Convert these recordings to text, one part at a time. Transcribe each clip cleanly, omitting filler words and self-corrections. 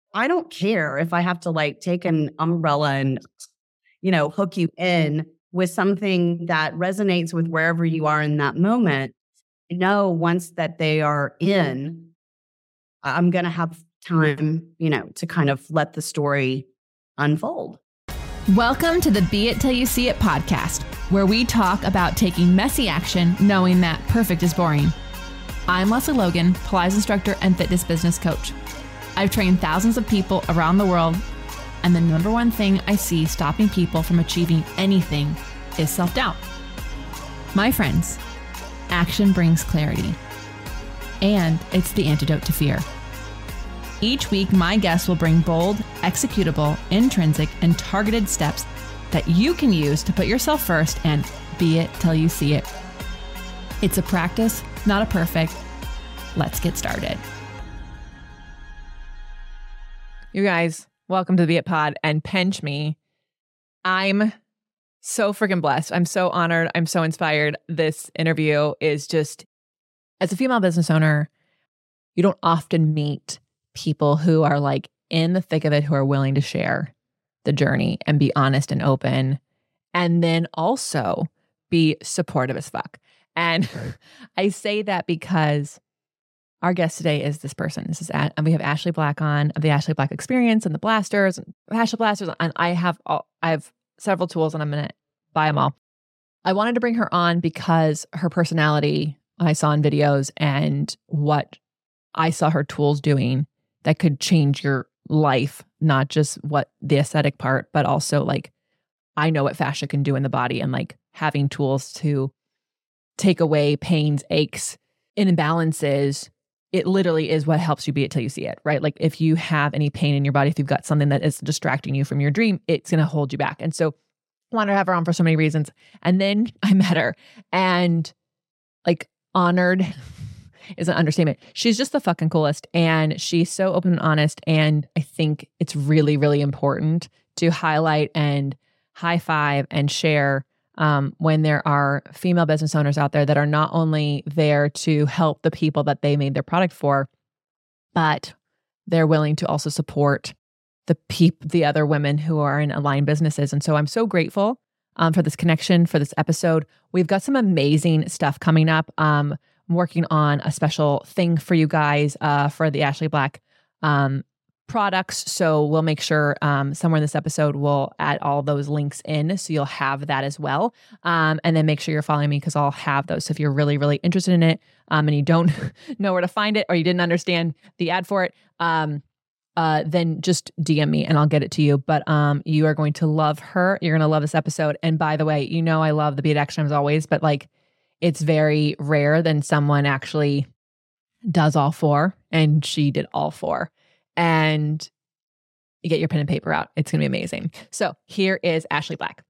I don't care if I have to like take an umbrella and, hook you in with something that resonates with wherever you are in that moment. Know once that they are in, I'm going to have time, to kind of let the story unfold. Welcome to the Be It Till You See It podcast, where we talk about taking messy action, knowing that perfect is boring. I'm Leslie Logan, Pilates instructor and fitness business coach. I've trained thousands of people around the world, and the number one thing I see stopping people from achieving anything is self-doubt. My friends, action brings clarity, and it's the antidote to fear. Each week, my guests will bring bold, executable, intrinsic, and targeted steps that you can use to put yourself first and be it till you see it. It's a practice, not a perfect. Let's get started. You guys, welcome to the Be It Pod and pinch me. I'm so freaking blessed. I'm so honored. I'm so inspired. This interview is just, as a female business owner, you don't often meet people who are like in the thick of it, who are willing to share the journey and be honest and open, and then also be supportive as fuck. And I say that because our guest today is this person. And we have Ashley Black on of the Ashley Black Experience and the Blasters and Ashley Blasters. And I have several tools, and I'm going to buy them all. I wanted to bring her on because her personality I saw in videos and what I saw her tools doing that could change your life, not just what the aesthetic part, but also like, I know what fascia can do in the body, and like having tools to take away pains, aches, and imbalances. It literally is what helps you be it till you see it, right? Like if you have any pain in your body, if you've got something that is distracting you from your dream, it's going to hold you back. And so I wanted to have her on for so many reasons. And then I met her, and like honored is an understatement. She's just the fucking coolest, and she's so open and honest. And I think it's really, really important to highlight and high five and share when there are female business owners out there that are not only there to help the people that they made their product for, but they're willing to also support the other women who are in aligned businesses. And so I'm so grateful for this connection, for this episode. We've got some amazing stuff coming up. I'm working on a special thing for you guys for the Ashley Black products. So we'll make sure somewhere in this episode, we'll add all those links in. So you'll have that as well. And then make sure you're following me, because I'll have those. So if you're really, really interested in it and you don't know where to find it, or you didn't understand the ad for it, then just DM me and I'll get it to you. But you are going to love her. You're going to love this episode. And by the way, I love the Be It Action as always, but like it's very rare that someone actually does all four, and she did all four. And you get your pen and paper out. It's going to be amazing. So here is Ashley Black.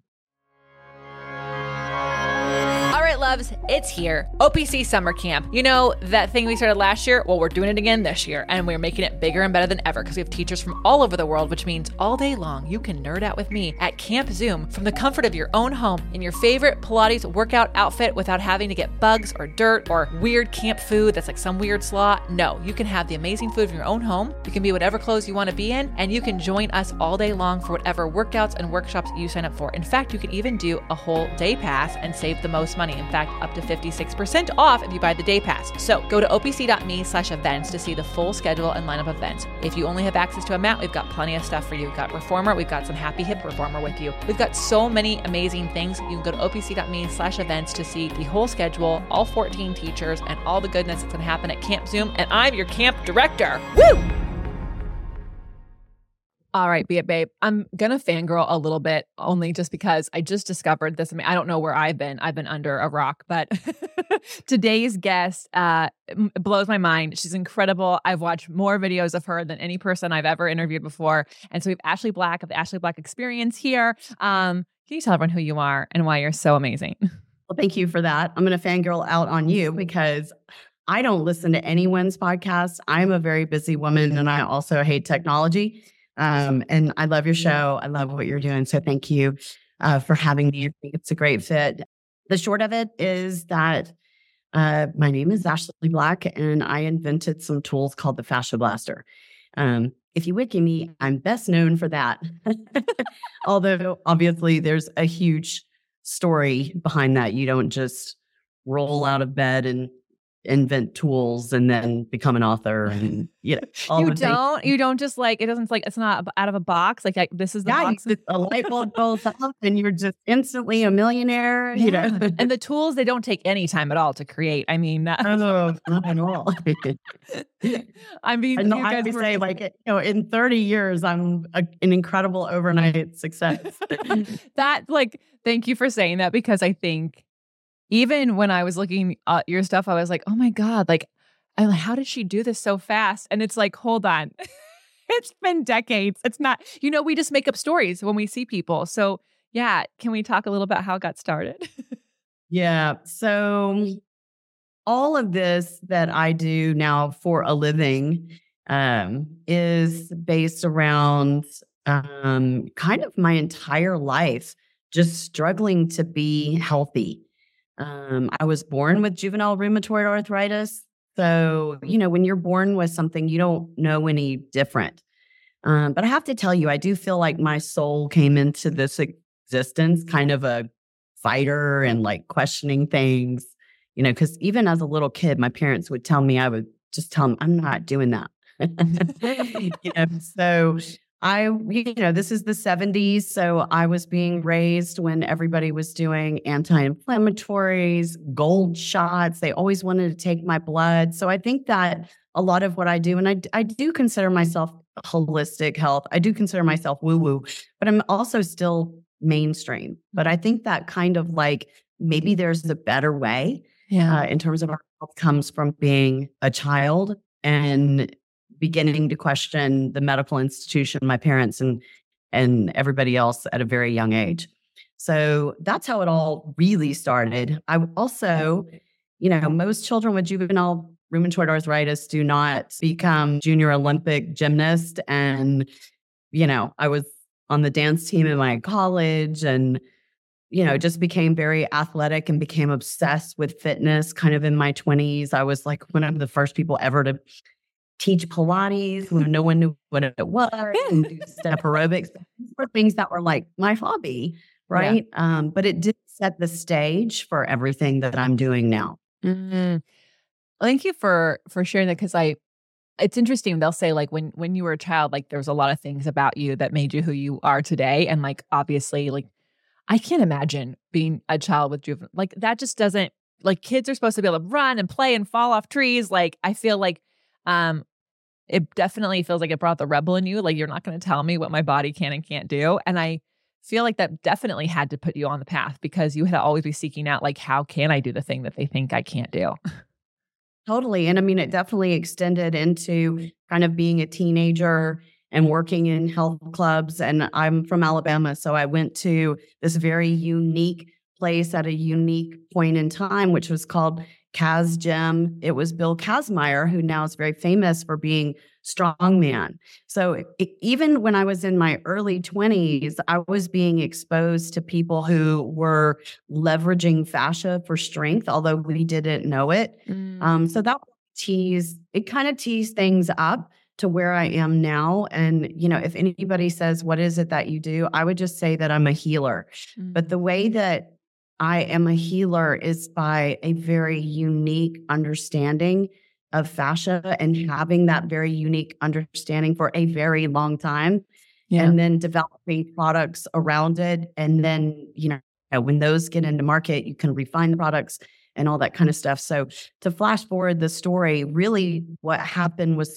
All right, loves, it's here. OPC Summer Camp. You know that thing we started last year? Well, we're doing it again this year, and we're making it bigger and better than ever because we have teachers from all over the world, which means all day long you can nerd out with me at Camp Zoom from the comfort of your own home in your favorite Pilates workout outfit without having to get bugs or dirt or weird camp food that's like some weird slaw. No, you can have the amazing food from your own home. You can be whatever clothes you want to be in, and you can join us all day long for whatever workouts and workshops you sign up for. In fact, you can even do a whole day pass and save the most money. In fact, up to 56% off if you buy the day pass. So go to opc.me/events to see the full schedule and lineup of events. If you only have access to a mat, we've got plenty of stuff for you. We've got Reformer. We've got some Happy Hip Reformer with you. We've got so many amazing things. You can go to opc.me/events to see the whole schedule, all 14 teachers, and all the goodness that's going to happen at Camp Zoom. And I'm your camp director. Woo! All right, Be It Babe. I'm going to fangirl a little bit, only just because I just discovered this. I mean, I don't know where I've been. I've been under a rock, but today's guest blows my mind. She's incredible. I've watched more videos of her than any person I've ever interviewed before. And so we have Ashley Black of the Ashley Black Experience here. Can you tell everyone who you are and why you're so amazing? Well, thank you for that. I'm going to fangirl out on you because I don't listen to anyone's podcast. I'm a very busy woman, and I also hate technology. And I love your show. I love what you're doing. So thank you for having me. I think it's a great fit. The short of it is that my name is Ashley Black, and I invented some tools called the Fascia Blaster. if you wiki me, I'm best known for that. Although obviously there's a huge story behind that. You don't just roll out of bed and invent tools and then become an author and all the things. You don't just like, it doesn't like, it's not out of a box. Like this is the box. A light bulb goes up and you're just instantly a millionaire, And the tools, they don't take any time at all to create. I mean, not at all. I mean, and I would say like, in 30 years, I'm an incredible overnight success. Thank you for saying that, because I think even when I was looking at your stuff, I was like, oh my God, how did she do this so fast? And it's like, hold on. It's been decades. It's not, we just make up stories when we see people. So yeah, can we talk a little about how it got started? Yeah. So all of this that I do now for a living is based around kind of my entire life, just struggling to be healthy. I was born with juvenile rheumatoid arthritis. So, when you're born with something, you don't know any different. But I have to tell you, I do feel like my soul came into this existence kind of a fighter and like questioning things, because even as a little kid, my parents would tell me, I would just tell them, I'm not doing that. So this is the 70s. So I was being raised when everybody was doing anti-inflammatories, gold shots. They always wanted to take my blood. So I think that a lot of what I do, and I do consider myself holistic health. I do consider myself woo-woo, but I'm also still mainstream. But I think that kind of like, maybe there's a better way in terms of our health comes from being a child and beginning to question the medical institution, my parents and everybody else at a very young age. So that's how it all really started. I also, most children with juvenile rheumatoid arthritis do not become junior Olympic gymnast. And, I was on the dance team in my college and, just became very athletic and became obsessed with fitness kind of in my 20s. I was like one of the first people ever to teach Pilates when no one knew what it was, and do step aerobics. These were things that were like my hobby, right? Yeah. But it did set the stage for everything that I'm doing now. Mm-hmm. Thank you for sharing that, because it's interesting. They'll say like when you were a child, like there was a lot of things about you that made you who you are today, and like obviously, like I can't imagine being a child with juvenile, like that just doesn't, like kids are supposed to be able to run and play and fall off trees. Like I feel like it definitely feels like it brought the rebel in you. Like, you're not going to tell me what my body can and can't do. And I feel like that definitely had to put you on the path, because you had to always be seeking out, like, how can I do the thing that they think I can't do? Totally. And I mean, it definitely extended into kind of being a teenager and working in health clubs. And I'm from Alabama. So I went to this very unique place at a unique point in time, which was called Kaz Gym. It was Bill Kazmaier, who now is very famous for being strongman. So even when I was in my early 20s, I was being exposed to people who were leveraging fascia for strength, although we didn't know it. So that kind of teased things up to where I am now. And, if anybody says, what is it that you do? I would just say that I'm a healer. But the way that I am a healer is by a very unique understanding of fascia and having that very unique understanding for a very long time, and then developing products around it. And then, when those get into market, you can refine the products and all that kind of stuff. So to flash forward the story, really what happened was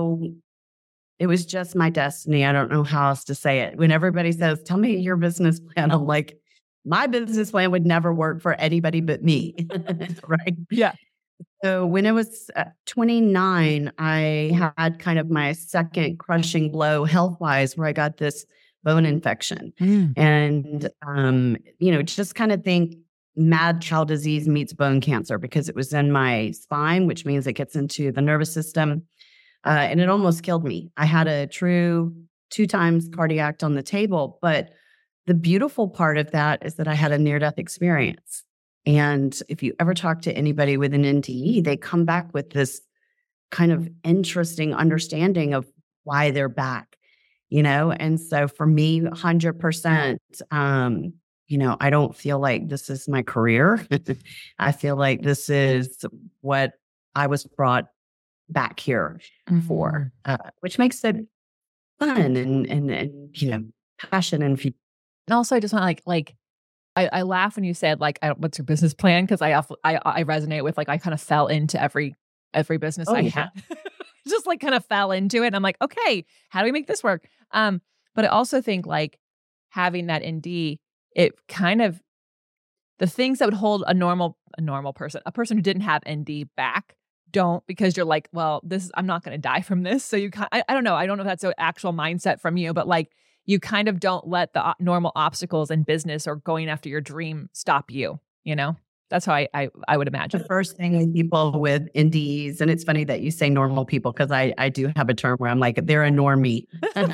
it was just my destiny. I don't know how else to say it. When everybody says, tell me your business plan, I'm like, my business plan would never work for anybody but me. Right? Yeah. So when it was 29, I had kind of my second crushing blow health-wise, where I got this bone infection. And, just kind of think mad cow disease meets bone cancer, because it was in my spine, which means it gets into the nervous system. And it almost killed me. I had a true 2 times cardiac on the table, but the beautiful part of that is that I had a near-death experience. And if you ever talk to anybody with an NDE, they come back with this kind of interesting understanding of why they're back, you know? And so for me, 100%, I don't feel like this is my career. I feel like this is what I was brought back here for, which makes it fun and passion and And also, I just want I laugh when you said what's your business plan? Because I resonate with I kind of fell into every business I had, just kind of fell into it. And I'm like, okay, how do we make this work? But I also think having that ND, it kind of the things that would hold a normal person, a person who didn't have ND back, don't, because you're like, well, I'm not going to die from this. So I don't know. I don't know if that's an actual mindset from you, but you kind of don't let the normal obstacles in business or going after your dream stop you, you know? That's how I would imagine. The first thing people with NDEs, and it's funny that you say normal people, because I do have a term where I'm like, they're a normie.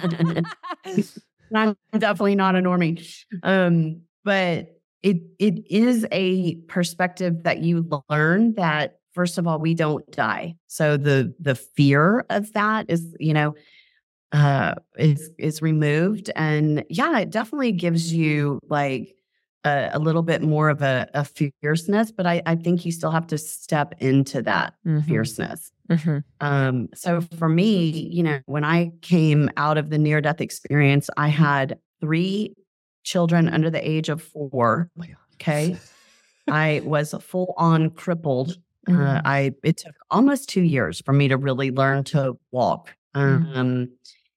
I'm definitely not a normie. But it is a perspective that you learn that, first of all, we don't die. So the fear of that is removed. And yeah, it definitely gives you a little bit more of a fierceness, but I think you still have to step into that fierceness. So for me, when I came out of the near-death experience, I had 3 children under the age of 4. Okay. I was full on crippled. It took almost 2 years for me to really learn to walk. And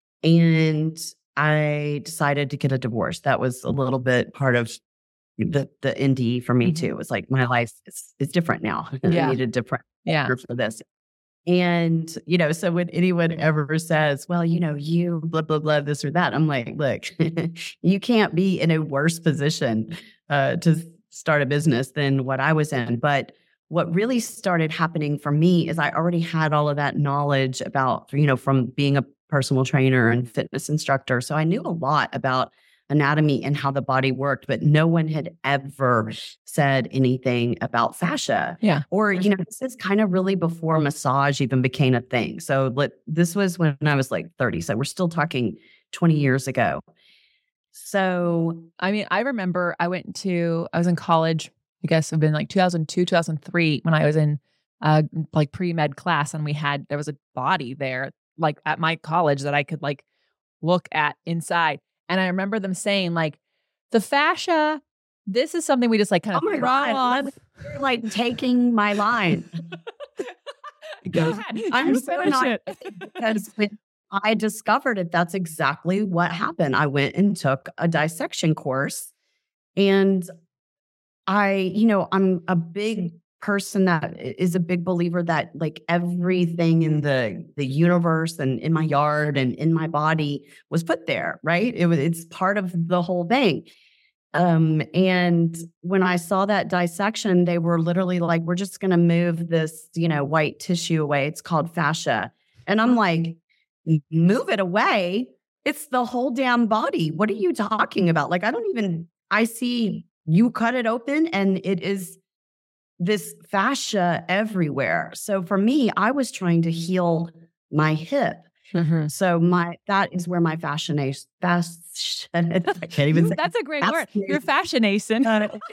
I decided to get a divorce. That was a little bit part of the ND for me too. It was my life is different now. Yeah. I need a different for this. And, so when anyone ever says, well, you blah, blah, blah, this or that, I'm like, look, you can't be in a worse position to start a business than what I was in. But what really started happening for me is I already had all of that knowledge about, from being a personal trainer and fitness instructor. So I knew a lot about anatomy and how the body worked, but no one had ever said anything about fascia. Yeah. Or, this is kind of really before massage even became a thing. So this was when I was 30. So we're still talking 20 years ago. So, I mean, I remember I was in college, I guess it would have been 2002, 2003, when I was in pre-med class, and there was a body there, at my college, that I could look at inside. And I remember them saying the fascia, this is something we just kind of draw on. You're taking my line. Go ahead. I'm so not, because when I discovered it, that's exactly what happened. I went and took a dissection course, and I'm a big person that is a big believer that everything in the universe and in my yard and in my body was put there, right? It's part of the whole thing. And when I saw that dissection, they were literally we're just going to move this, white tissue away. It's called fascia. And I'm like, move it away? It's the whole damn body. What are you talking about? I see you cut it open and it is this fascia everywhere. So for me, I was trying to heal my hip. So that is where my fascination. I can't even say. That's a great word. You're fascination.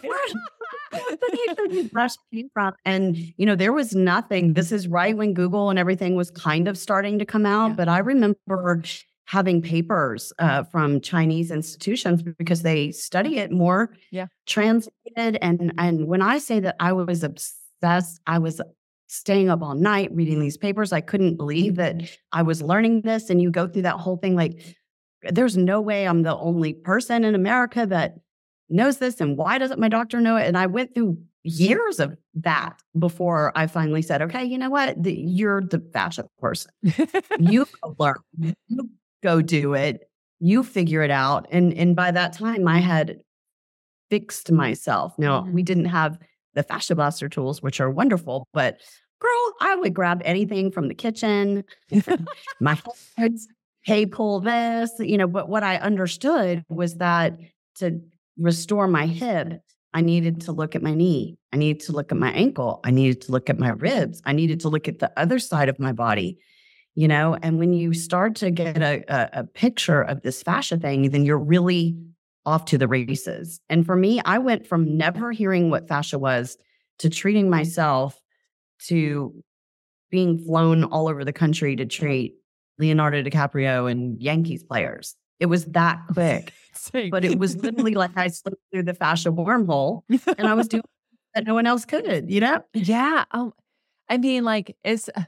Came from. And there was nothing. This is right when Google and everything was kind of starting to come out. But I remember having papers from Chinese institutions because they study it more translated. And when I say that I was obsessed, I was staying up all night reading these papers. I couldn't believe that I was learning this. And you go through that whole thing there's no way I'm the only person in America that knows this. And why doesn't my doctor know it? And I went through years of that before I finally said, okay, you know what? You're the fascia person. You go learn. You go do it. You figure it out. And by that time, I had fixed myself. Now, we didn't have the Fascia Blaster tools, which are wonderful, but girl, I would grab anything from the kitchen. My hands, hey, pull this, but what I understood was that to restore my hip, I needed to look at my knee. I needed to look at my ankle. I needed to look at my ribs. I needed to look at the other side of my body. And when you start to get a picture of this fascia thing, then you're really off to the races. And for me, I went from never hearing what fascia was to treating myself to being flown all over the country to treat Leonardo DiCaprio and Yankees players. It was that quick. But it was literally like I slipped through the fascia wormhole and I was doing that no one else could, Yeah. I mean, like,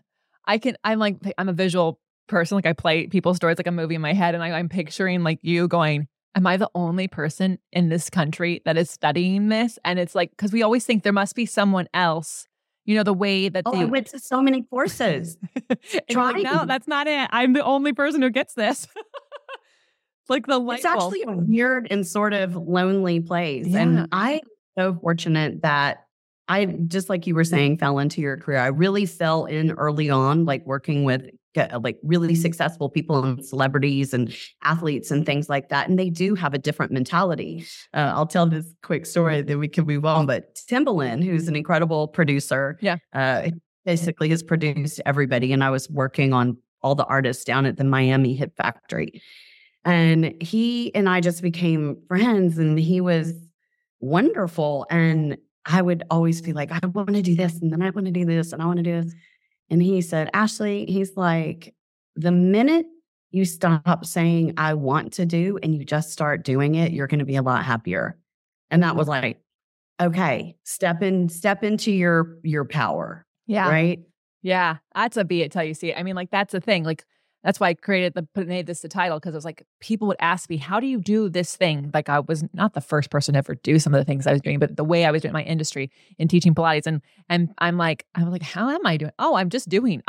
I'm a visual person. Like, I play people's stories like a movie in my head, and I'm picturing like you going, am I the only person in this country that is studying this? And it's like, because we always think there must be someone else, the way that I went to so many courses. Like, no, that's not it. I'm the only person who gets this. Like the light It's actually a weird and sort of lonely place. Yeah. And I'm so fortunate that I, just like you were saying, fell into your career. I really fell in early on, like working with like really successful people and celebrities and athletes and things like that. And they do have a different mentality. I'll tell this quick story, then we can move on. But Timbaland, who's an incredible producer, basically has produced everybody. And I was working on all the artists down at the Miami Hit Factory. And he and I just became friends, and he was wonderful. And I would always be like, I want to do this, and then I want to do this, and I want to do this. And he said, Ashley, he's like, the minute you stop saying, I want to do, and you just start doing it, you're going to be a lot happier. And that was like, okay, step into your power. Yeah. Right. Yeah. That's a be it till you see it. I mean, like, that's the thing. Like, that's why I made this the title, because it was like, people would ask me, how do you do this thing? Like, I was not the first person to ever do some of the things I was doing, but the way I was doing my industry in teaching Pilates. And I'm like, how am I doing? Oh, I'm just doing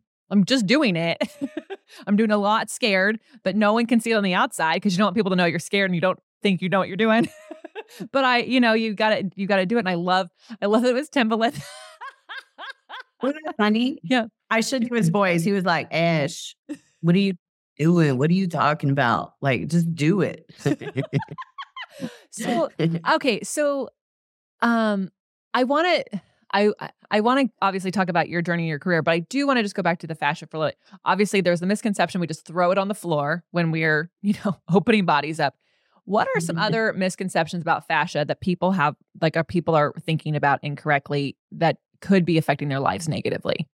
it. I'm doing a lot scared, but no one can see it on the outside because you don't want people to know you're scared and you don't think you know what you're doing. But you gotta do it. And I love that it was Timbaland. Wasn't that funny? Yeah. I should do his voice. He was like, Ash, what are you doing? What are you talking about? Like, just do it. So, okay. So, I want to obviously talk about your journey in your career, but I do want to just go back to the fascia for a little. Obviously, there's the misconception we just throw it on the floor when we're, opening bodies up. What are some other misconceptions about fascia that people have, like, people are thinking about incorrectly that could be affecting their lives negatively?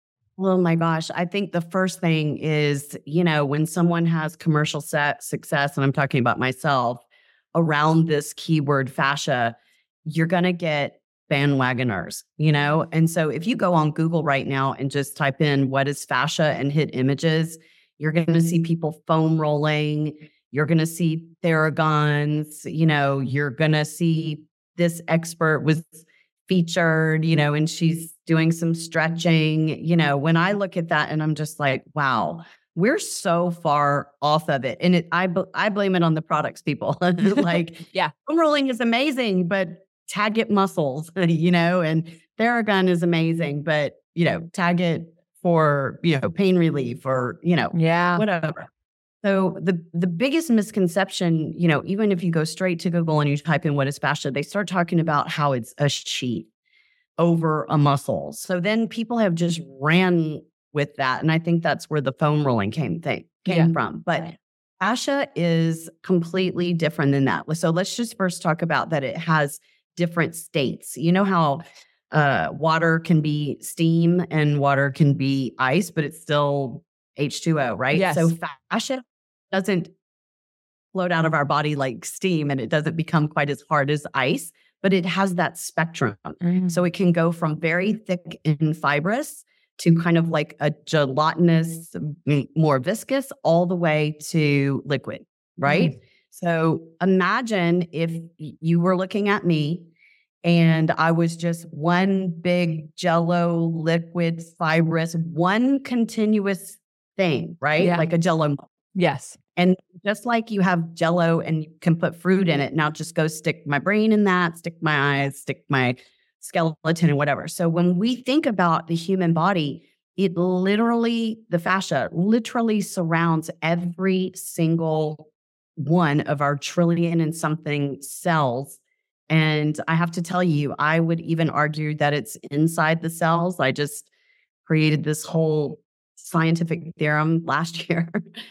Oh my gosh. I think the first thing is, when someone has commercial success, and I'm talking about myself, around this keyword fascia, you're going to get bandwagoners, And so if you go on Google right now and just type in what is fascia and hit images, you're going to see people foam rolling. You're going to see Theraguns, you're going to see this expert was featured, and she's doing some stretching, when I look at that and I'm just like, wow, we're so far off of it. And I blame it on the products people. Like, foam rolling is amazing, but tag it muscles, and Theragun is amazing, but, tag it for, pain relief or, whatever. So the biggest misconception, even if you go straight to Google and you type in what is fascia, they start talking about how it's a sheet over a muscle. So then people have just ran with that. And I think that's where the foam rolling came from. But fascia is completely different than that. So let's just first talk about that it has different states. You know how water can be steam and water can be ice, but it's still H2O, right? Yes. So fascia doesn't float out of our body like steam, and it doesn't become quite as hard as ice, but it has that spectrum. Mm-hmm. So it can go from very thick and fibrous to kind of like a gelatinous, more viscous, all the way to liquid, right? Mm-hmm. So imagine if you were looking at me and I was just one big Jell-O, liquid, fibrous, one continuous thing, right? Yeah. Like a Jell-O. Yes. And just like you have Jell-O and you can put fruit in it, now just go stick my brain in that, stick my eyes, stick my skeleton and whatever. So when we think about the human body, the fascia literally surrounds every single one of our trillion and something cells. And I have to tell you, I would even argue that it's inside the cells. I just created this whole scientific theorem last year.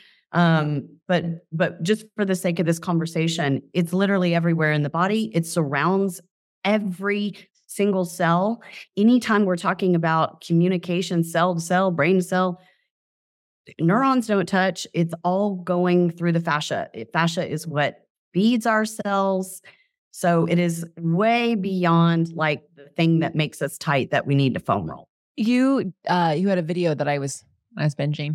But just for the sake of this conversation, it's literally everywhere in the body. It surrounds every single cell. Anytime we're talking about communication, cell to cell, brain to cell, neurons don't touch. It's all going through the fascia. Fascia is what feeds our cells. So it is way beyond like the thing that makes us tight that we need to foam roll. You had a video that I was binging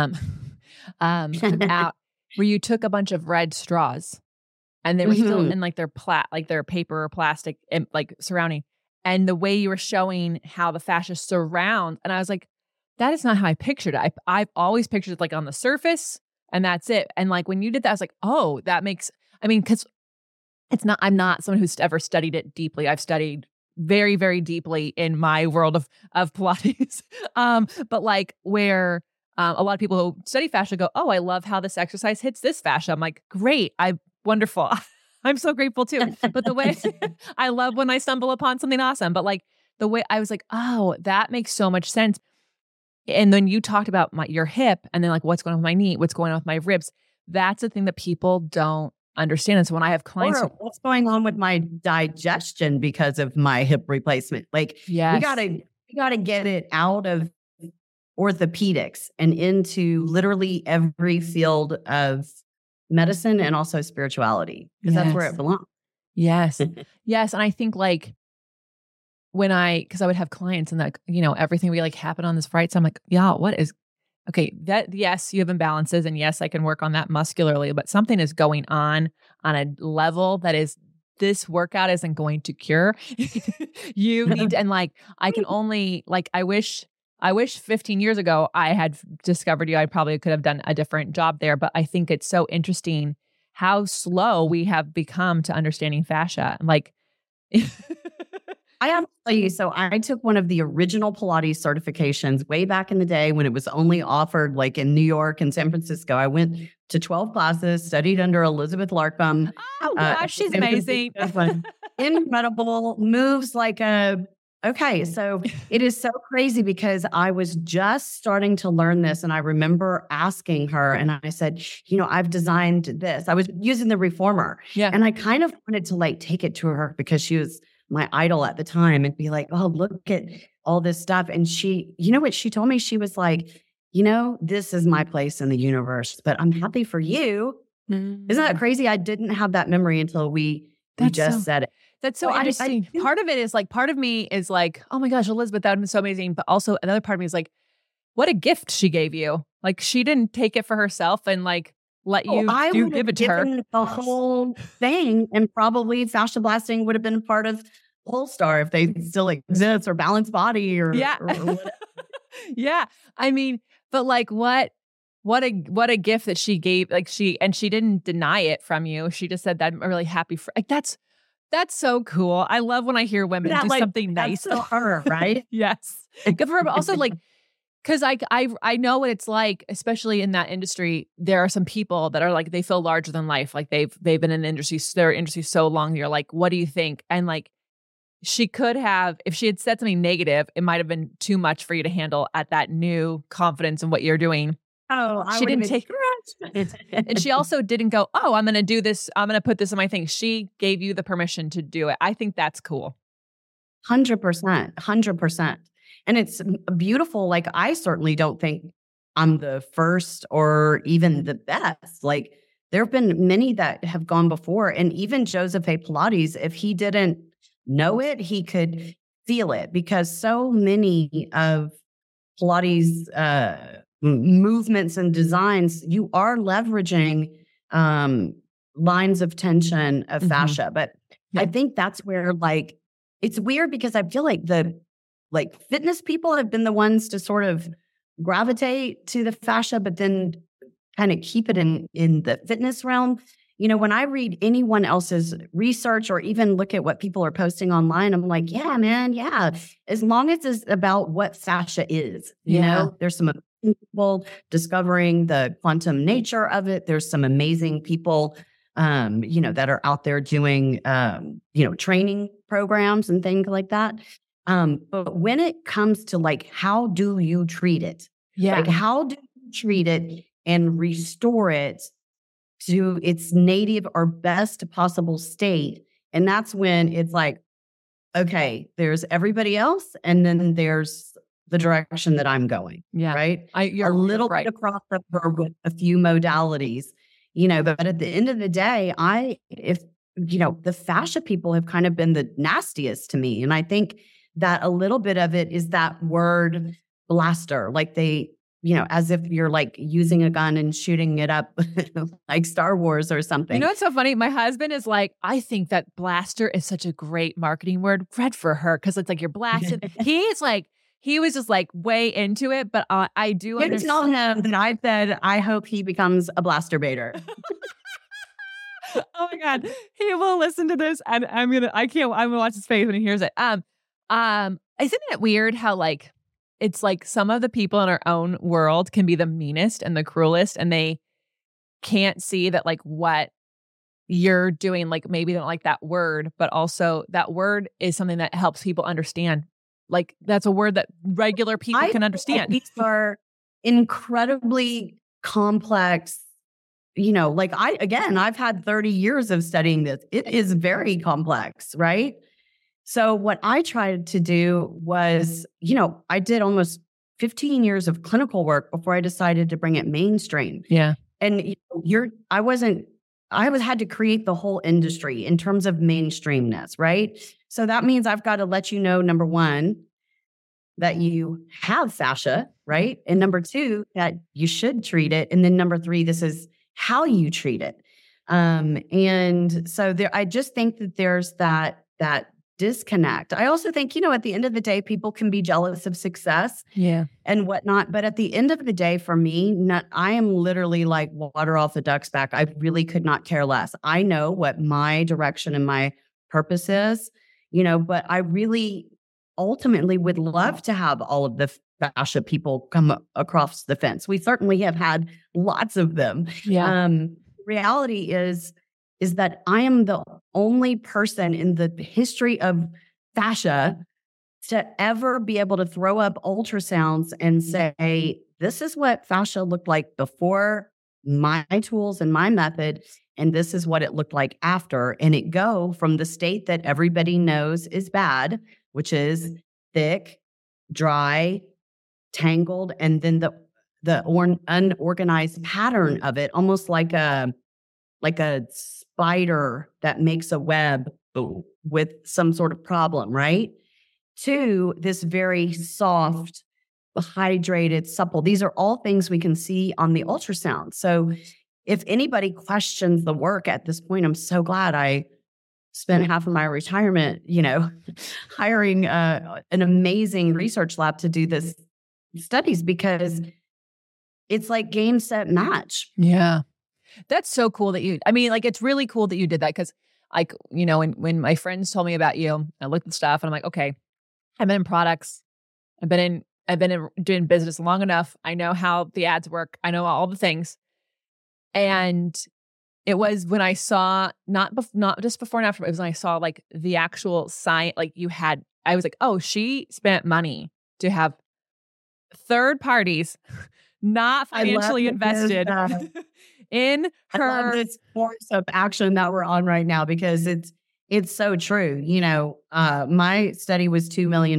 out where you took a bunch of red straws and they were still in like their paper or plastic and like surrounding, and the way you were showing how the fascia surrounds, and I was like, that is not how I pictured it. I've always pictured it like on the surface and that's it. And like when you did that, I was like, oh, that makes, I mean, because I'm not someone who's ever studied it deeply. I've studied very, very deeply in my world of Pilates. But like where a lot of people who study fascia go, oh, I love how this exercise hits this fascia. I'm like, great. Wonderful. I'm so grateful too. But the way I love when I stumble upon something awesome, but like the way I was like, oh, that makes so much sense. And then you talked about your hip and then like what's going on with my knee, what's going on with my ribs. That's the thing that people don't understand. And so when I have clients, or what's going on with my digestion because of my hip replacement? Like, yes, we gotta get it out of orthopedics and into literally every field of medicine and also spirituality, because that's where it belongs. Yes. Yes. And I think like because I would have clients and like, everything we like happen on this right. So I'm like, yeah, okay, that, yes, you have imbalances and yes, I can work on that muscularly, but something is going on a level that is, this workout isn't going to cure. You need to, and like, I can only like, I wish 15 years ago I had discovered you. I probably could have done a different job there, but I think it's so interesting how slow we have become to understanding fascia. Like, I have to tell you, so I took one of the original Pilates certifications way back in the day when it was only offered like in New York and San Francisco. I went to 12 classes, studied under Elizabeth Larkham. Oh gosh, she's amazing. Incredible. Moves like okay. So it is so crazy because I was just starting to learn this. And I remember asking her and I said, I've designed this. I was using the reformer. Yeah. And I kind of wanted to like take it to her because she was my idol at the time and be like, oh, look at all this stuff. And she, what she told me? She was like, this is my place in the universe, but I'm happy for you. Isn't that crazy? I didn't have that memory until we just said it. That's so interesting. Part of it is like, part of me is like, oh my gosh, Elizabeth, that would have been so amazing. But also another part of me is like, what a gift she gave you. Like she didn't take it for herself and like let you give it to her. The whole thing, and probably fascia blasting would have been part of Polestar if they still exist, or Balance Body, or whatever. Yeah. I mean, but like what a gift that she gave. Like she didn't deny it from you. She just said that I'm really happy for. Like that's so cool. I love when I hear women do something nice for her, right? Yes, good for her. But also like. Because I know what it's like, especially in that industry. There are some people that are like, they feel larger than life. Like they've been in their industry so long. You're like, what do you think? And like, she could have, if she had said something negative, it might have been too much for you to handle at that new confidence in what you're doing. Oh, she didn't take it. And she also didn't go, oh, I'm going to do this. I'm going to put this in my thing. She gave you the permission to do it. I think that's cool. 100%. And it's beautiful. Like, I certainly don't think I'm the first or even the best. Like, there have been many that have gone before. And even Joseph A. Pilates, if he didn't know it, he could feel it, because so many of Pilates movements and designs, you are leveraging lines of tension of fascia. But I think that's where, like, it's weird because I feel like fitness people have been the ones to sort of gravitate to the fascia, but then kind of keep it in the fitness realm. When I read anyone else's research or even look at what people are posting online, I'm like, yeah, man, yeah. As long as it's about what fascia is, you know, there's some people discovering the quantum nature of it. There's some amazing people, that are out there doing, training programs and things like that. But when it comes to like, how do you treat it? Yeah. Like, how do you treat it and restore it to its native or best possible state? And that's when it's like, okay, there's everybody else, and then there's the direction that I'm going. Yeah. Right. You're a little right. bit of crossover with a few modalities, but at the end of the day, the fascia people have kind of been the nastiest to me. And I think that a little bit of it is that word blaster, like they, as if you're like using a gun and shooting it up like Star Wars or something. You know what's so funny? My husband is like, I think that blaster is such a great marketing word. Read for her, because it's like you're blasted. He was just like way into it, but I do understand. Tell him that I said I hope he becomes a blaster baiter. Oh my God. He will listen to this, and I'm gonna watch his face when he hears it. Isn't it weird how like it's like some of the people in our own world can be the meanest and the cruelest, and they can't see that like what you're doing, like maybe they don't like that word, but also that word is something that helps people understand. Like that's a word that regular people can understand. These are incredibly complex. I've had 30 years of studying this. It is very complex, right? So what I tried to do was, I did almost 15 years of clinical work before I decided to bring it mainstream. Yeah. And I had to create the whole industry in terms of mainstreamness, right? So that means I've got to let you know, number one, that you have fascia, right? And number two, that you should treat it. And then number three, this is how you treat it. And so I just think that there's that disconnect. I also think, at the end of the day, people can be jealous of success and whatnot. But at the end of the day, for me, I am literally like water off a duck's back. I really could not care less. I know what my direction and my purpose is, but I really ultimately would love to have all of the fascia people come across the fence. We certainly have had lots of them. Yeah. Reality is that I am the only person in the history of fascia to ever be able to throw up ultrasounds and say, this is what fascia looked like before my tools and my method, and this is what it looked like after. And it go from the state that everybody knows is bad, which is thick, dry, tangled, and then the unorganized pattern of it, almost like a spider that makes a web with some sort of problem, right? To this very soft, hydrated, supple. These are all things we can see on the ultrasound. So if anybody questions the work at this point, I'm so glad I spent half of my retirement, hiring an amazing research lab to do this studies, because it's like game, set, match. Yeah. That's so cool that it's really cool that you did that, because when my friends told me about you, I looked at stuff and I'm like, okay, I've been in products. I've been doing business long enough. I know how the ads work. I know all the things. And it was when I saw, not just before and after, it was when I saw like the actual sign, like I was like, oh, she spent money to have third parties, not financially invested in her. I love this course of action that we're on right now, because it's so true. My study was $2 million.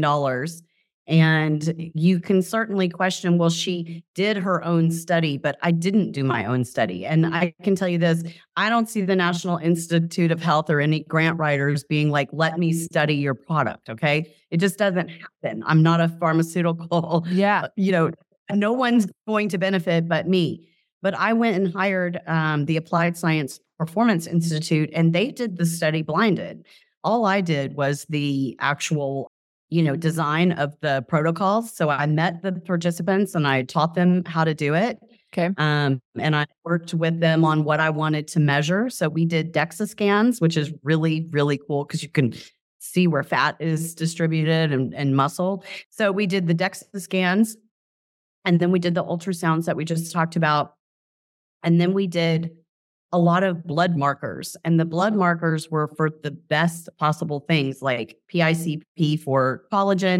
And you can certainly question, well, she did her own study, but I didn't do my own study. And I can tell you this, I don't see the National Institute of Health or any grant writers being like, let me study your product. Okay. It just doesn't happen. I'm not a pharmaceutical. Yeah. No one's going to benefit but me. But I went and hired the Applied Science Performance Institute, and they did the study blinded. All I did was the actual design of the protocols. So I met the participants and I taught them how to do it. Okay. And I worked with them on what I wanted to measure. So we did DEXA scans, which is really, really cool because you can see where fat is distributed and muscle. So we did the DEXA scans, and then we did the ultrasounds that we just talked about. And then we did a lot of blood markers, and the blood markers were for the best possible things like PICP for collagen,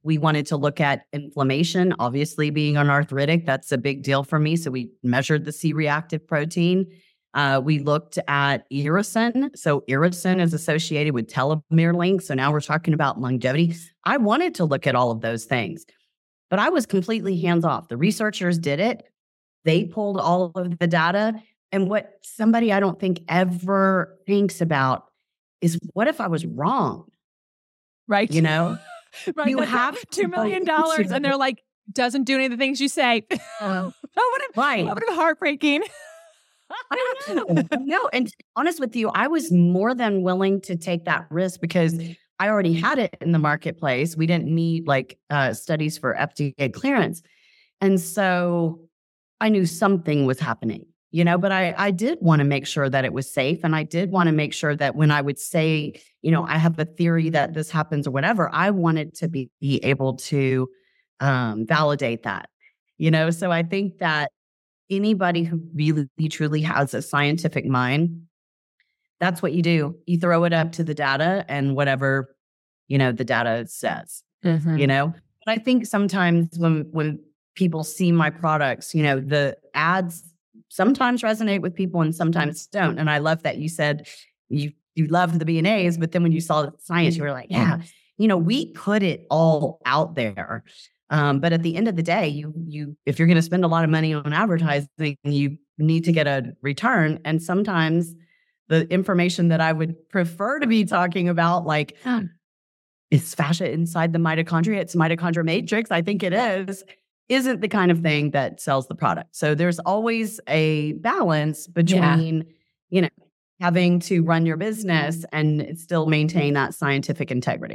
We wanted to look at inflammation, obviously being an arthritic, that's a big deal for me. So we measured the C-reactive protein. We looked at irisin. So irisin is associated with telomere length. So now we're talking about longevity. I wanted to look at all of those things, but I was completely hands off. The researchers did it. They pulled all of the data. And what somebody I don't think ever thinks about is, what if I was wrong? Right. You know, right. You have $2 million and they're like, doesn't do any of the things you say. right. That would have been heartbreaking. I know. No, and to be honest with you, I was more than willing to take that risk because I already had it in the marketplace. We didn't need studies for FDA clearance. And so I knew something was happening, but I did want to make sure that it was safe. And I did want to make sure that when I would say, I have a theory that this happens or whatever, I wanted to be able to validate that, So I think that anybody who really truly has a scientific mind, that's what you do. You throw it up to the data and whatever, the data says, But I think sometimes when people see my products, the ads sometimes resonate with people and sometimes don't. And I love that you said you loved the B&As, but then when you saw the science, you were like, yeah, we put it all out there. But at the end of the day, you if you're going to spend a lot of money on advertising, you need to get a return. And sometimes the information that I would prefer to be talking about, like, is fascia inside the mitochondria? It's mitochondria matrix. I think it is. Isn't the kind of thing that sells the product. So there's always a balance between, having to run your business and still maintain that scientific integrity.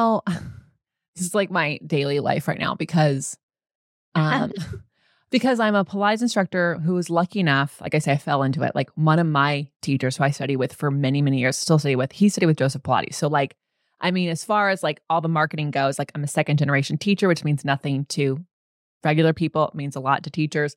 This is like my daily life right now because because I'm a Pilates instructor who was lucky enough, like I say, I fell into it. Like one of my teachers who I studied with for many, many years, still study with, he studied with Joseph Pilates. So as far as all the marketing goes, I'm a second generation teacher, which means nothing to regular people. It means a lot to teachers.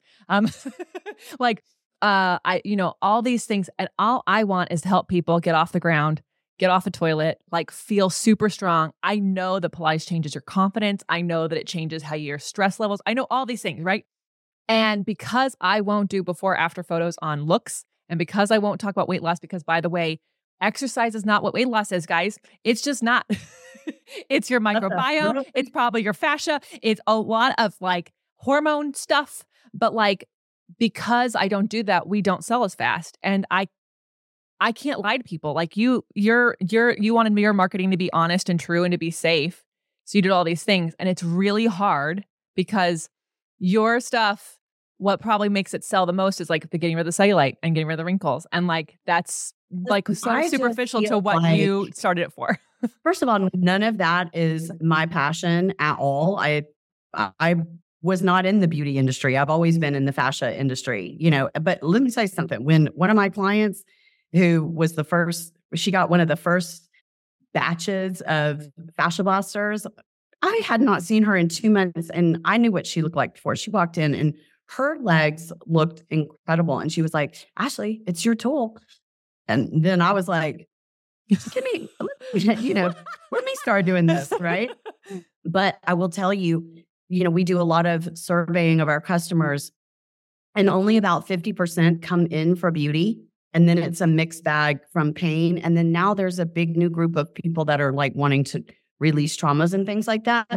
All these things, and all I want is to help people get off the ground, get off the toilet, feel super strong. I know that Pilates changes your confidence. I know that it changes how your stress levels. I know all these things, right? And because I won't do before after photos on looks, and because I won't talk about weight loss, because by the way, exercise is not what weight loss is, guys. It's just not. It's your microbiome. It's probably your fascia. It's a lot of hormone stuff. But because I don't do that, we don't sell as fast. And I can't lie to people. You wanted your marketing to be honest and true and to be safe. So you did all these things. And it's really hard because your stuff, what probably makes it sell the most is the getting rid of the cellulite and getting rid of the wrinkles. And that's so superficial to what you started it for. First of all, none of that is my passion at all. I was not in the beauty industry. I've always been in the fascia industry, but let me say something. When one of my clients who was she got one of the first batches of fascia blasters, I had not seen her in 2 months and I knew what she looked like before. She walked in and her legs looked incredible. And she was like, Ashley, it's your tool. And then I was like, let me start doing this, right? But I will tell you, we do a lot of surveying of our customers and only about 50% come in for beauty. And then it's a mixed bag from pain. And then now there's a big new group of people that are wanting to release traumas and things like that.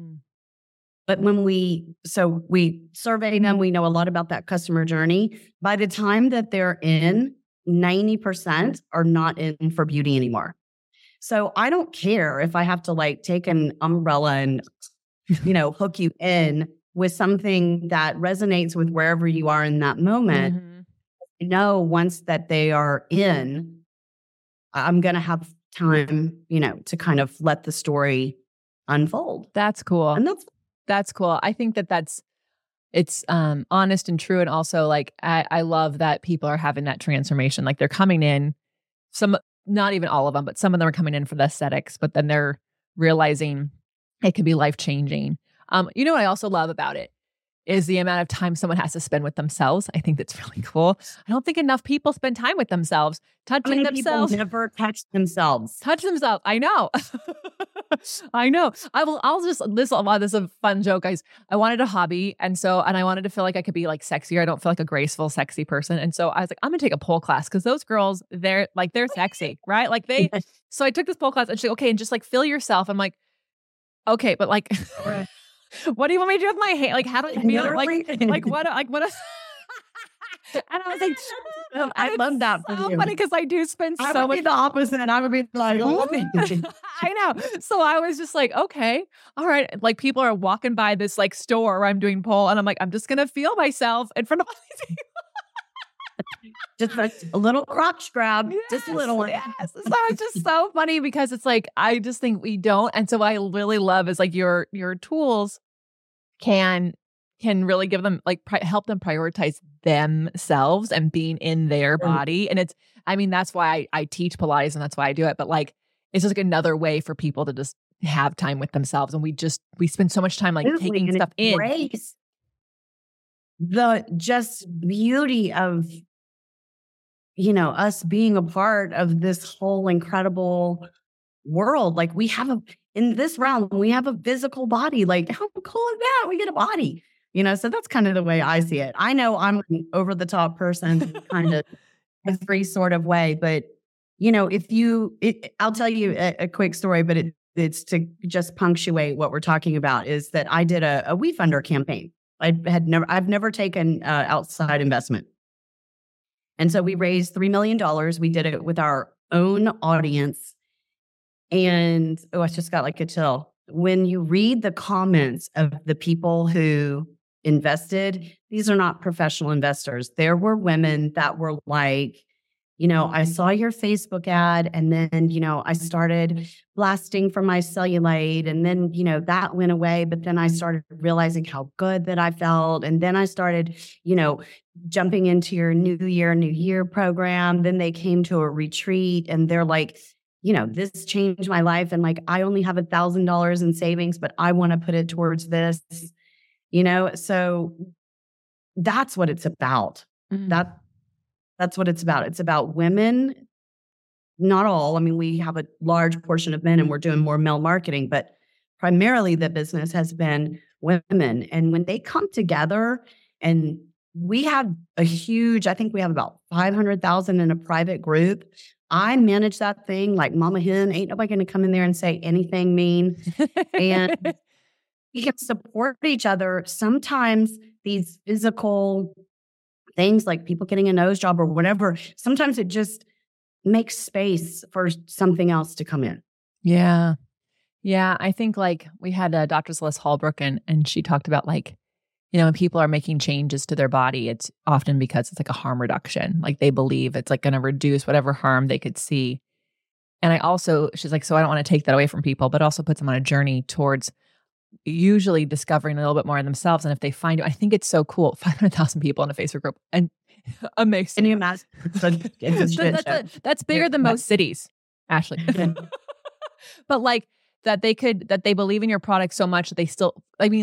But when we survey them, we know a lot about that customer journey. By the time that they're in, 90% are not in for beauty anymore. So I don't care if I have to take an umbrella and, hook you in with something that resonates with wherever you are in that moment. Once that they are in, I'm going to have time, to kind of let the story unfold. That's cool. And that's cool. I think it's honest and true. And also I love that people are having that transformation. They're coming in, not even all of them, but some of them are coming in for the aesthetics, but then they're realizing it could be life-changing. What I also love about it is the amount of time someone has to spend with themselves. I think that's really cool. I don't think enough people spend time with themselves, touching themselves. People never touch themselves. Touch themselves. I know. I know. This is a fun joke, guys. I wanted a hobby. And I wanted to feel like I could be like sexier. I don't feel like a graceful, sexy person. And so I was like, I'm going to take a pole class because those girls, they're sexy, right? Like so I took this pole class and she's like, okay, and just like feel yourself. I'm like, okay, but like, what do you want me to do with my hair? Like, how do I feel? What? And I was like, I love that for so you. funny because I do spend I so would much. be the opposite. I would be like, I know. So I was just like, okay, all right. Like people are walking by this like store where I'm doing pole, and I'm like, I'm just gonna feel myself in front of all these people. Just a little crotch grab, just a little one. Yes. So it's just so funny because it's like I just think we don't, and so what I really love is like your tools can really give them like help them prioritize themselves and being in their body. And that's why I teach Pilates and that's why I do it. But like, it's just like another way for people to just have time with themselves. And we spend so much time like taking stuff in. The just beauty of, us being a part of this whole incredible world. Like in this realm, we have a physical body. Like how cool is that? We get a body. So that's kind of the way I see it. I know I'm an over the top person, kind of a free sort of way, but I'll tell you a quick story, but it's to just punctuate what we're talking about is that I did a WeFunder campaign. I've never taken outside investment. And so we raised $3 million. We did it with our own audience. And I just got like a chill. When you read the comments of the people who invested, these are not professional investors. There were women that were like, I saw your Facebook ad and then, I started blasting for my cellulite and then, that went away. But then I started realizing how good that I felt. And then I started, jumping into your New Year program. Then they came to a retreat and they're like, this changed my life. And like, I only have $1,000 in savings, but I want to put it towards this. So that's what it's about. Mm-hmm. That's what it's about. It's about women, not all. I mean, we have a large portion of men and we're doing more male marketing, but primarily the business has been women. And when they come together and we have I think we have about 500,000 in a private group. I manage that thing like mama hen. Ain't nobody going to come in there and say anything mean. And we can support each other. Sometimes these physical things like people getting a nose job or whatever, sometimes it just makes space for something else to come in. Yeah. Yeah. I think like we had Dr. Celeste Hallbrook and she talked about like, when people are making changes to their body, it's often because it's like a harm reduction. Like they believe it's like going to reduce whatever harm they could see. And she's like, so I don't want to take that away from people, but also puts them on a journey towards usually discovering a little bit more of themselves. And if they find it, I think it's so cool. 500,000 people in a Facebook group and amazing. Can you imagine? That's bigger than most cities, Ashley. But like that they believe in your product so much that they still,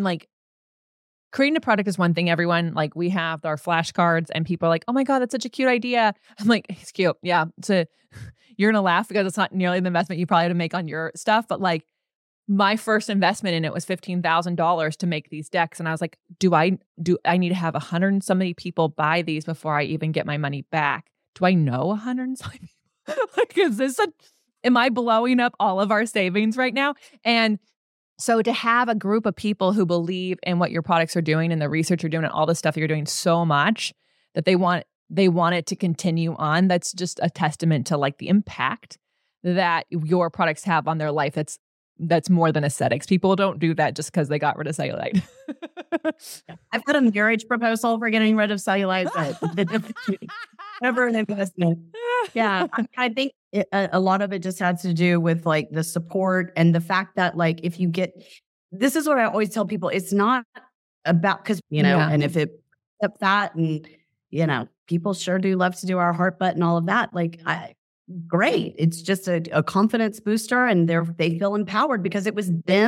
creating a product is one thing, everyone. Like we have our flashcards and people are like, oh my God, that's such a cute idea. I'm like, it's cute. Yeah. You're going to laugh because it's not nearly the investment you probably had to make on your stuff. But like my first investment in it was $15,000 to make these decks. And I was like, do I need to have 100 and so many people buy these before I even get my money back? Do I know 100 and so many people? Like, am I blowing up all of our savings right now? And so to have a group of people who believe in what your products are doing and the research you're doing and all the stuff you're doing so much that they want it to continue on, that's just a testament to like the impact that your products have on their life. That's more than aesthetics. People don't do that just because they got rid of cellulite. I've got a marriage proposal for getting rid of cellulite, but never an investment. Yeah, I think a lot of it just has to do with like the support and the fact that like if you get, this is what I always tell people, it's not about, because, and if it up that and, people sure do love to do our heart butt and all of that. Like, great. It's just a confidence booster and they feel empowered because it was them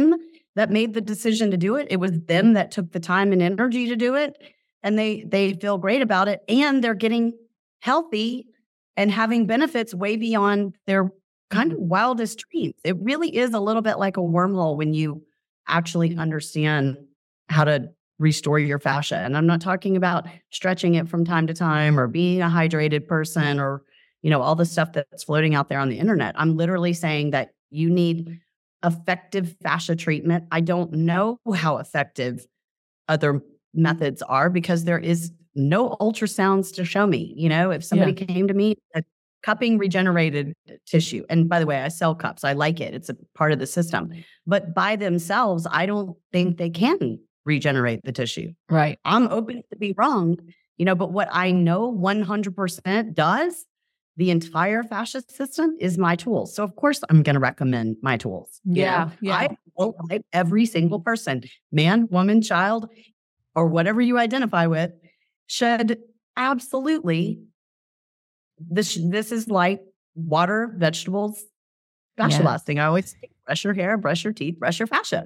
that made the decision to do it. It was them that took the time and energy to do it. And they feel great about it. And they're getting healthy and having benefits way beyond their kind of wildest dreams. It really is a little bit like a wormhole when you actually understand how to restore your fascia. And I'm not talking about stretching it from time to time or being a hydrated person or, all the stuff that's floating out there on the internet. I'm literally saying that you need effective fascia treatment. I don't know how effective other methods are because there is no ultrasounds to show me. If somebody came to me, cupping regenerated tissue. And by the way, I sell cups. I like it. It's a part of the system. But by themselves, I don't think they can regenerate the tissue. Right. I'm open to be wrong, but what I know 100% does, the entire fascia system is my tools. So of course I'm going to recommend my tools. Yeah. I won't like every single person, man, woman, child, or whatever you identify with, should absolutely. This is like water, vegetables, fascia lasting. I always say, brush your hair, brush your teeth, brush your fascia.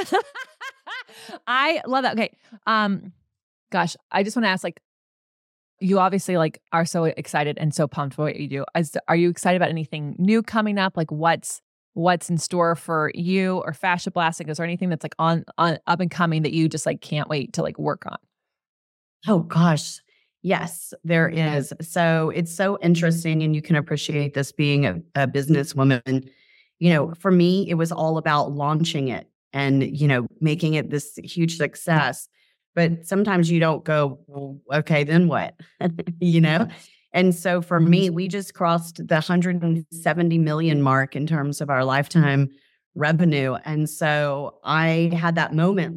I love that. Okay. Gosh, I just want to ask, you obviously are so excited and so pumped for what you do. Are you excited about anything new coming up? What's in store for you or fascia blasting? Is there anything that's on up and coming that you just can't wait to work on? Oh gosh. Yes, there is. So it's so interesting, and you can appreciate this being a businesswoman. For me, it was all about launching it and, making it this huge success. But sometimes you don't go, well, okay, then what? And so for me, we just crossed the 170 million mark in terms of our lifetime revenue. And so I had that moment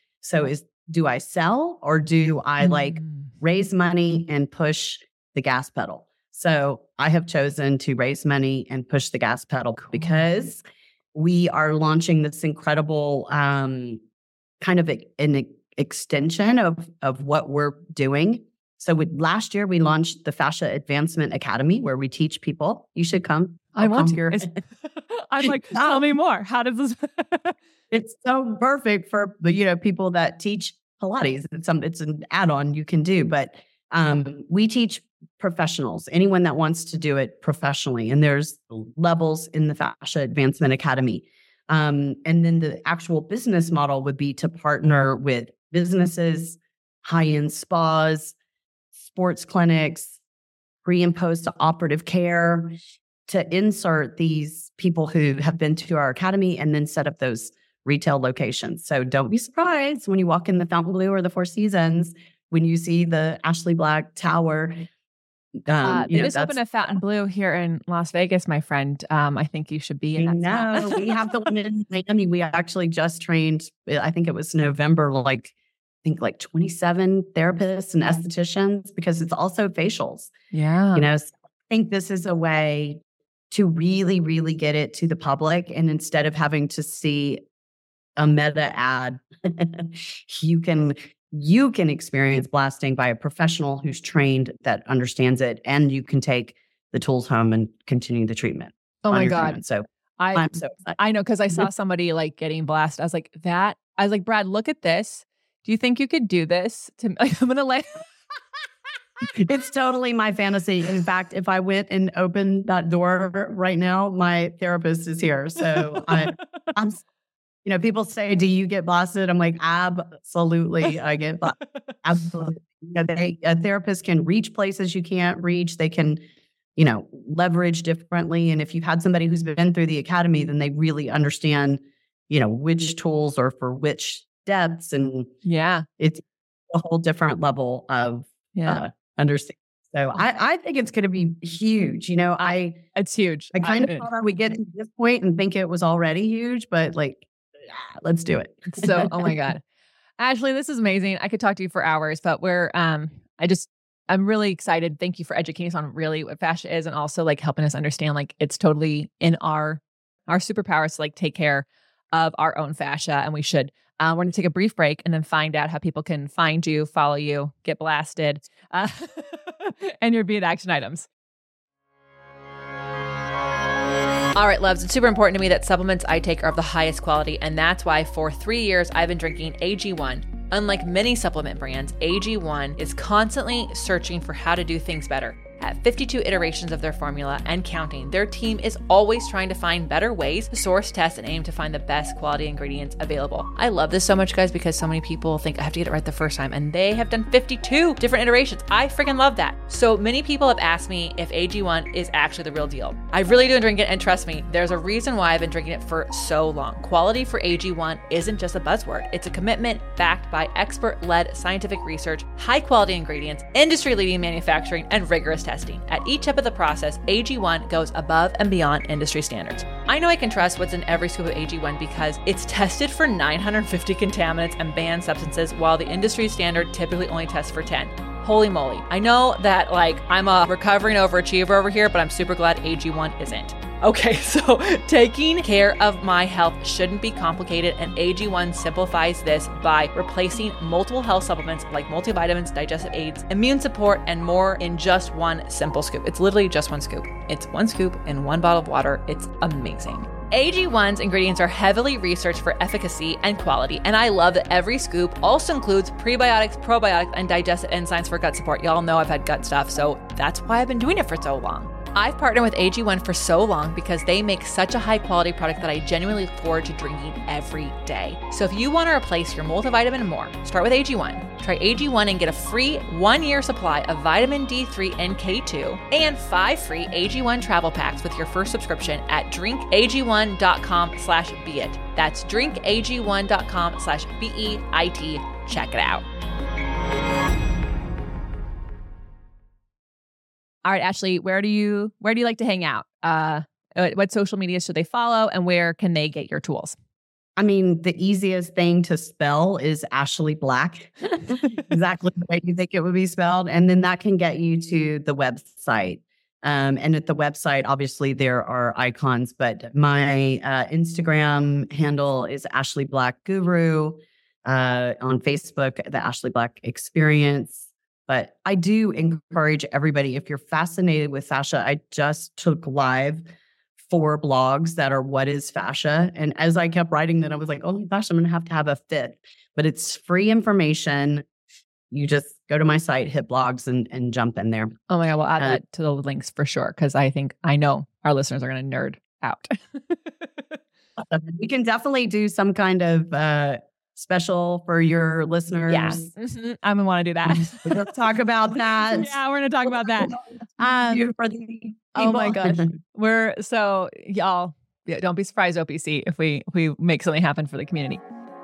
do I sell or do I raise money and push the gas pedal? So I have chosen to raise money and push the gas pedal because we are launching this incredible kind of an extension of what we're doing. So last year we launched the Fascia Advancement Academy, where we teach people. You should come. I want to. I'm tell me more. How does this? It's so perfect for people that teach Pilates. It's an add-on you can do, but we teach professionals, anyone that wants to do it professionally, and there's levels in the Fascia Advancement Academy. And then the actual business model would be to partner with businesses, high-end spas, sports clinics, pre and post operative care, to insert these people who have been to our academy and then set up those retail locations. So don't be surprised when you walk in the Fontainebleau or the Four Seasons, when you see the Ashley Black Tower. They just opened a Fontainebleau here in Las Vegas, my friend. I think you should be in that. No, we have the one in Miami. We actually just trained, I think it was November, 27 therapists and estheticians, because it's also facials. Yeah. So I think this is a way to really, really get it to the public. And instead of having to see a meta ad, you can experience blasting by a professional who's trained, that understands it, and you can take the tools home and continue the treatment. Oh my God. Treatment. So I'm so excited. I know, because I saw somebody getting blasted. I was like, Brad, look at this. Do you think you could do this? I'm going to let... It's totally my fantasy. In fact, if I went and opened that door right now, my therapist is here. So I'm people say, do you get blasted? I'm like, absolutely. I get blasted. Absolutely. A therapist can reach places you can't reach. They can, leverage differently. And if you've had somebody who's been through the academy, then they really understand, which tools are for which depths. And it's a whole different level of understanding. So I think it's going to be huge. It's huge. I kind of thought we get to this point and think it was already huge, but let's do it. So, oh my God. Ashley, this is amazing. I could talk to you for hours, but I'm really excited. Thank you for educating us on really what fascia is, and also helping us understand it's totally in our superpowers to take care of our own fascia, and we should. We're going to take a brief break and then find out how people can find you, follow you, get blasted, and your Be It Action items. All right, loves, it's super important to me that supplements I take are of the highest quality, and that's why for 3 years I've been drinking AG1. Unlike many supplement brands, AG1 is constantly searching for how to do things better. At 52 iterations of their formula and counting, their team is always trying to find better ways to source, test, and aim to find the best quality ingredients available. I love this so much, guys, because so many people think I have to get it right the first time, and they have done 52 different iterations. I freaking love that. So many people have asked me if AG1 is actually the real deal. I really do drink it, and trust me, there's a reason why I've been drinking it for so long. Quality for AG1 isn't just a buzzword. It's a commitment backed by expert-led scientific research, high-quality ingredients, industry-leading manufacturing, and rigorous testing. At each step of the process, AG1 goes above and beyond industry standards. I know I can trust what's in every scoop of AG1 because it's tested for 950 contaminants and banned substances, while the industry standard typically only tests for 10. Holy moly. I know that I'm a recovering overachiever over here, but I'm super glad AG1 isn't. Okay, so taking care of my health shouldn't be complicated, and AG1 simplifies this by replacing multiple health supplements like multivitamins, digestive aids, immune support, and more in just one simple scoop. It's literally just one scoop. It's one scoop in one bottle of water. It's amazing. AG1's ingredients are heavily researched for efficacy and quality, and I love that every scoop also includes prebiotics, probiotics, and digestive enzymes for gut support. Y'all know I've had gut stuff, so that's why I've been doing it for so long. I've partnered with AG1 for so long because they make such a high quality product that I genuinely look forward to drinking every day. So if you want to replace your multivitamin and more, start with AG1. Try AG1 and get a free 1-year supply of vitamin D3 and K2 and 5 free AG1 travel packs with your first subscription at drinkag1.com/beeit. That's drinkag1.com/BEIT. Check it out. All right, Ashley, where do you like to hang out? What social media should they follow, and where can they get your tools? I mean, the easiest thing to spell is Ashley Black, exactly the way you think it would be spelled. And then that can get you to the website. And at the website, obviously, there are icons, but my Instagram handle is Ashley Black Guru. On Facebook, the Ashley Black Experience. But I do encourage everybody, if you're fascinated with fascia, I just took live 4 blogs that are what is fascia. And as I kept writing them, I was like, oh my gosh, I'm going to have a fit. But it's free information. You just go to my site, hit blogs, and jump in there. Oh my God, we'll add that to the links for sure, because I know our listeners are going to nerd out. We can definitely do some kind of special for your listeners. Yes. Mm-hmm. I'm going to want to do that. We'll talk about that. Yeah, we're going to talk about that. Oh my gosh. Y'all, don't be surprised, OPC, if we make something happen for the community.